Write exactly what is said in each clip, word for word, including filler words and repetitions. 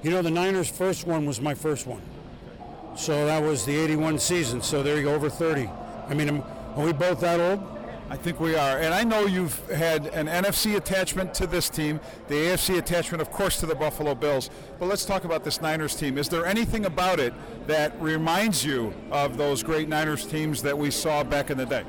You know, the Niners' first one was my first one. So that was the eighty-one season. So there you go, over thirty. I mean, are we both that old? I think we are. And I know you've had an N F C attachment to this team, the A F C attachment, of course, to the Buffalo Bills. But let's talk about this Niners team. Is there anything about it that reminds you of those great Niners teams that we saw back in the day?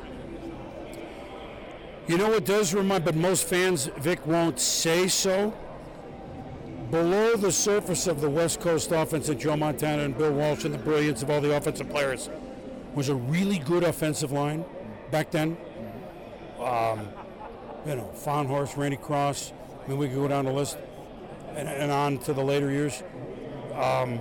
You know what does remind, but most fans, Vic, won't say so. Below the surface of the West Coast offense of Joe Montana and Bill Walsh and the brilliance of all the offensive players was a really good offensive line back then. Um, you know, Fonhorst, Randy Cross. I mean, we could go down the list and, and on to the later years. Um,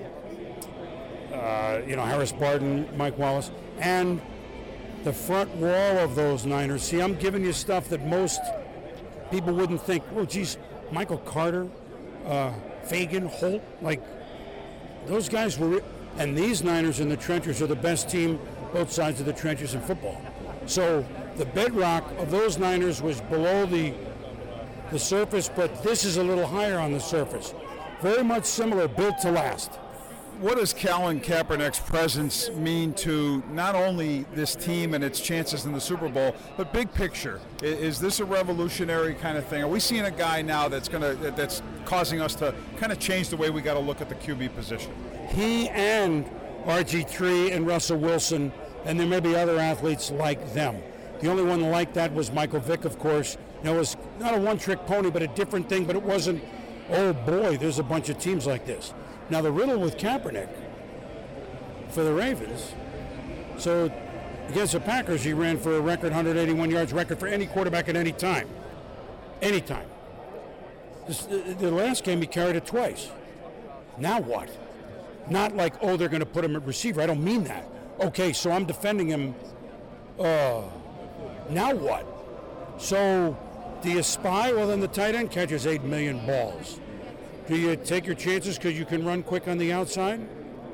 uh, you know, Harris Barton, Mike Wallace, and the front wall of those Niners. See, I'm giving you stuff that most people wouldn't think. Oh, geez, Michael Carter, uh, Fagan, Holt, like those guys were. And these Niners in the trenches are the best team, both sides of the trenches in football. So the bedrock of those Niners was below the the surface, but this is a little higher on the surface. Very much similar, built to last. What does Colin Kaepernick's presence mean to not only this team and its chances in the Super Bowl, but big picture? Is this a revolutionary kind of thing? Are we seeing a guy now that's gonna that's causing us to kind of change the way we got to look at the Q B position? He and R G three and Russell Wilson, and there may be other athletes like them. The only one like that was Michael Vick, of course. Now, it was not a one-trick pony, but a different thing, but it wasn't, oh boy, there's a bunch of teams like this. Now, the riddle with Kaepernick for the Ravens, so against the Packers, he ran for a record one hundred eighty-one yards, record for any quarterback at any time. Any time. This, the, the last game, he carried it twice. Now what? Not like, oh, they're going to put him at receiver. I don't mean that. Okay, so I'm defending him. Uh, now what? So do you spy? Well, then the tight end catches eight million balls. Do you take your chances because you can run quick on the outside?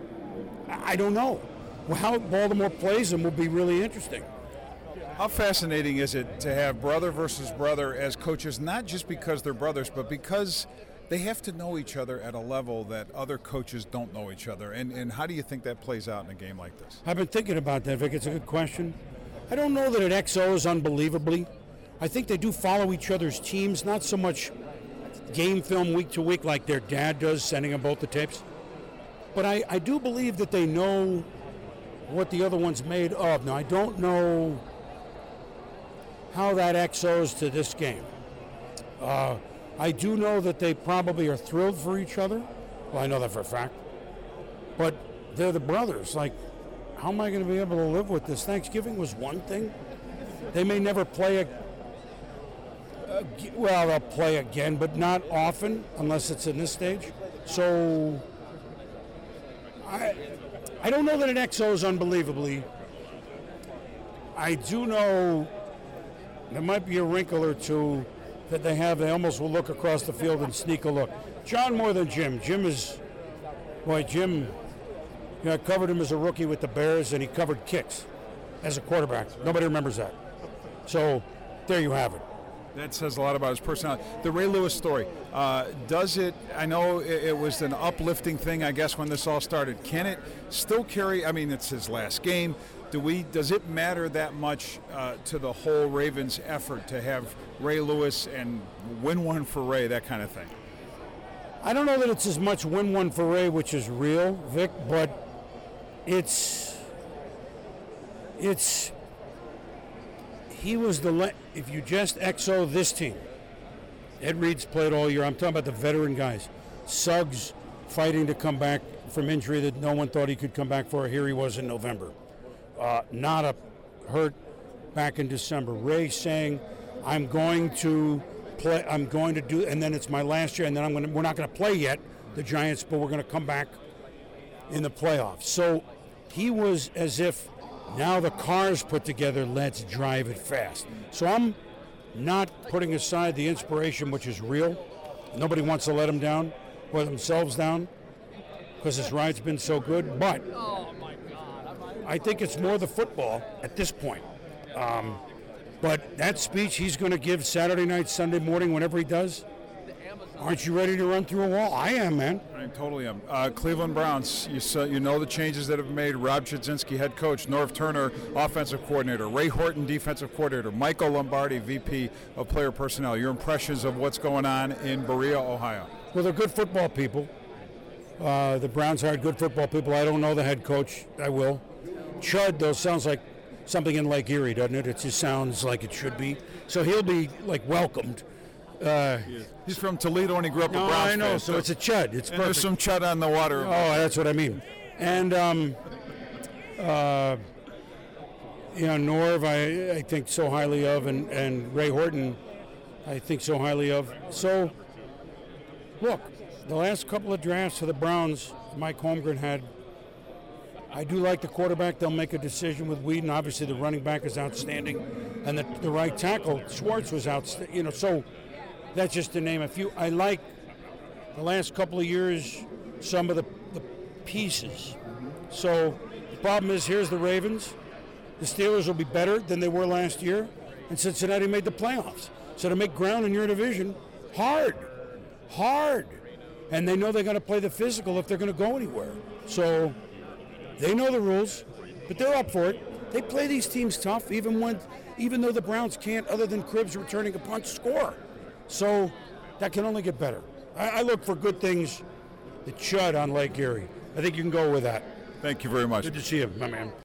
I don't know. Well, how Baltimore plays them will be really interesting. How fascinating is it to have brother versus brother as coaches, not just because they're brothers, but because they have to know each other at a level that other coaches don't know each other. And, and how do you think that plays out in a game like this? I've been thinking about that, Vic. It's a good question. I don't know that it X Os unbelievably. I think they do follow each other's teams, not so much game film week to week like their dad does, sending them both the tapes. But I, I do believe that they know what the other one's made of. Now, I don't know how that X Os to this game. Uh, I do know that they probably are thrilled for each other. Well, I know that for a fact. But they're the brothers. Like, how am I going to be able to live with this? Thanksgiving was one thing. They may never play a, a well, they'll play again, but not often unless it's in this stage. So I I don't know that it X Os unbelievably. I do know there might be a wrinkle or two that they have. They almost will look across the field and sneak a look. John more than Jim. Jim is, boy, Jim, you know, I covered him as a rookie with the Bears, and he covered kicks as a quarterback. Nobody remembers that. So there you have it. That says a lot about his personality. The Ray Lewis story, uh, does it, I know it, it was an uplifting thing, I guess, when this all started. Can it still carry, I mean, it's his last game. Do we? Does it matter that much uh, to the whole Ravens effort to have Ray Lewis and win one for Ray, that kind of thing? I don't know that it's as much win one for Ray, which is real, Vic, but it's, it's, he was the, le- if you just X O this team, Ed Reed's played all year. I'm talking about the veteran guys. Suggs fighting to come back from injury that no one thought he could come back for. Here he was in November. Uh, not a hurt back in December. Ray saying, I'm going to play, I'm going to do, and then it's my last year, and then I'm going to, we're not going to play yet, the Giants, but we're going to come back in the playoffs. So he was as if now the car's put together, let's drive it fast. So I'm not putting aside the inspiration, which is real. Nobody wants to let him down or themselves down because his ride's been so good, but I think it's more the football at this point. Um, but that speech he's going to give Saturday night, Sunday morning, whenever he does, Aren't you ready to run through a wall? I am, man. I totally am. Uh, Cleveland Browns, you saw, you know the changes that have been made. Rob Chudzinski, head coach. Norv Turner, offensive coordinator. Ray Horton, defensive coordinator. Michael Lombardi, V P of player personnel. Your impressions of what's going on in Berea, Ohio? Well, they're good football people. Uh, the Browns hired good football people. I don't know the head coach. I will. Chud, though, sounds like something in Lake Erie, doesn't it? It just sounds like it should be. So he'll be, like, welcomed. Uh, He's from Toledo and he grew up no, a Browns I know, fan, so it's a chud. It's and perfect. there's some chud on the water. Oh, that's what I mean. And, um, uh, you know, Norv, I, I think so highly of, and, and Ray Horton, I think so highly of. So, look, the last couple of drafts for the Browns, Mike Holmgren had, I do like the quarterback. They'll make a decision with Whedon. Obviously, the running back is outstanding, and the, the right tackle, Schwartz, was outstanding. You know, so that's just to name a few. I like the last couple of years some of the, the pieces. So the problem is, here's the Ravens. The Steelers will be better than they were last year, and Cincinnati made the playoffs. So to make ground in your division, hard, hard. And they know they're going to play the physical if they're going to go anywhere. So they know the rules, but they're up for it. They play these teams tough, even when, even though the Browns can't, other than Cribbs returning a punt, score. So that can only get better. I, I look for good things. The chud on Lake Erie. I think you can go with that. Thank you very much. Good to see you, my man.